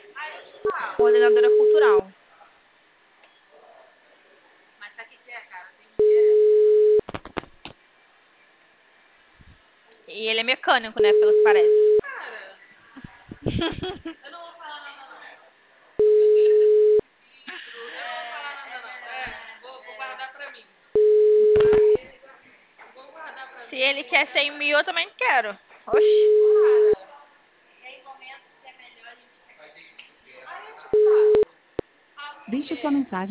Coordenadora cultural. Mas sabe o que é, cara? Tem um dia. E ele é mecânico, né? Pelo que parece. Cara, eu não vou falar nada, não. Ele é sinistro. Eu não vou falar nada, não. Vou guardar pra mim. Vou guardar pra Se mim. ele quer 100 mil, eu também quero. Oxi. Cara, tem momentos que é melhor a gente. A gente fala. Deixe sua mensagem.